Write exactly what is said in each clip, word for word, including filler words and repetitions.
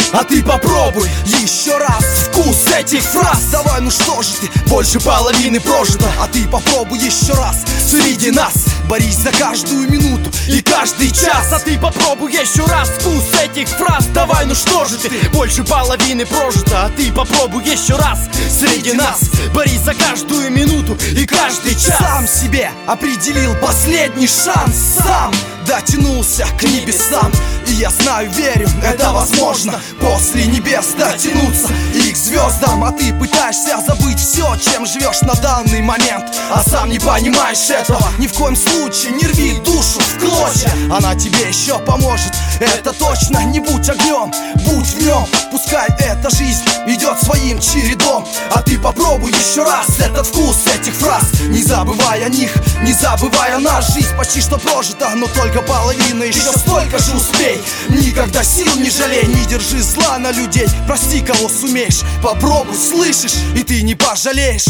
А ты попробуй еще раз вкус этих фраз. Давай, ну что же ты, больше половины прожито. А ты попробуй еще раз среди нас. Борись за каждую минуту и каждый час. А ты попробуй еще раз вкус этих фраз. Давай, ну что же ты, больше половины прожито. А ты попробуй еще раз среди нас. Борись за каждую минуту и каждый час. Сам себе определил последний шанс. Сам дотянулся к небесам. И я знаю, верю, это возможно. После небес дотянуться и к звездам. А ты пытаешься забыть все, чем живешь на данный момент, а сам не понимаешь этого. Ни в коем случае не рви душу в клочья. Она тебе еще поможет, это точно. Не будь огнем, будь в нем. Пускай эта жизнь идет своим чередом. А ты попробуй еще раз этот вкус этих фраз. Не забывай о них, не забывай о нас. Жизнь почти что прожита, но только половина. Еще столько же успей. Никогда сил не жалей, не держи зла на людей. Прости, кого сумеешь, попробуй, слышишь, и ты не пожалеешь.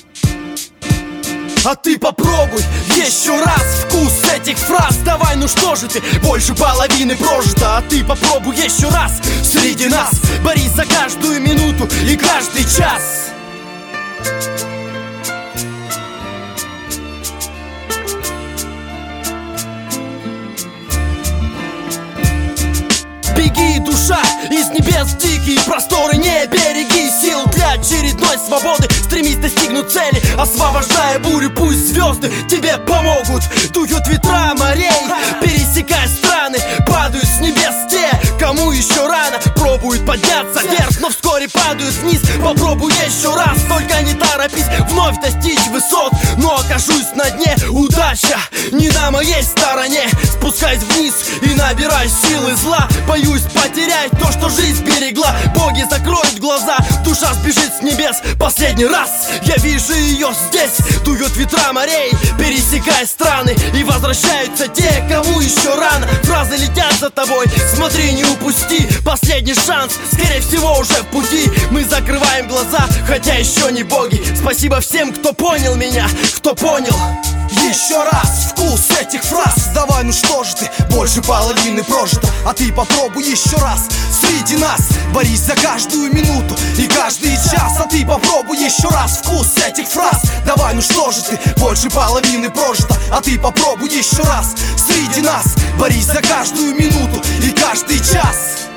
А ты попробуй еще раз вкус этих фраз. Давай, ну что же ты, больше половины прожито. А ты попробуй еще раз среди нас. Борись за каждую минуту и каждый час. Беги, душа, из небес дикие просторы, не береги сил для очередной свободы. Стремись достигнуть цели, освобождая бурю. Пусть звезды тебе помогут. Дуют ветра морей, пересекая страны. Падают с небес те, кому еще рано. Пробуют подняться вверх, но вскоре падают вниз. Попробуй еще раз, только не торопись вновь достичь высот. Но окажусь на дне, удача не на моей стороне. Спускаюсь вниз и набирай силы зла. Боюсь потерять то, что жизнь берегла. Боги закроют глаза, душа сбежит с небес. Последний раз я вижу ее здесь. Дуют ветра морей, пересекая страны. И возвращаются те, кому еще рано. Фразы летят за тобой, смотри, не упусти. Последний шанс, скорее всего уже в пути. Мы закрываем глаза, хотя еще не боги. Спасибо всем, кто понял меня, кто понял. Еще раз вкус этих фраз. Давай, ну что же ты, больше половины прожито. А ты попробуй еще раз среди нас. Борись за каждую минуту и каждый час. А ты попробуй еще раз вкус этих фраз. Давай, ну что же ты, больше половины прожито. А ты попробуй еще раз среди нас. Борись за каждую минуту и каждый час.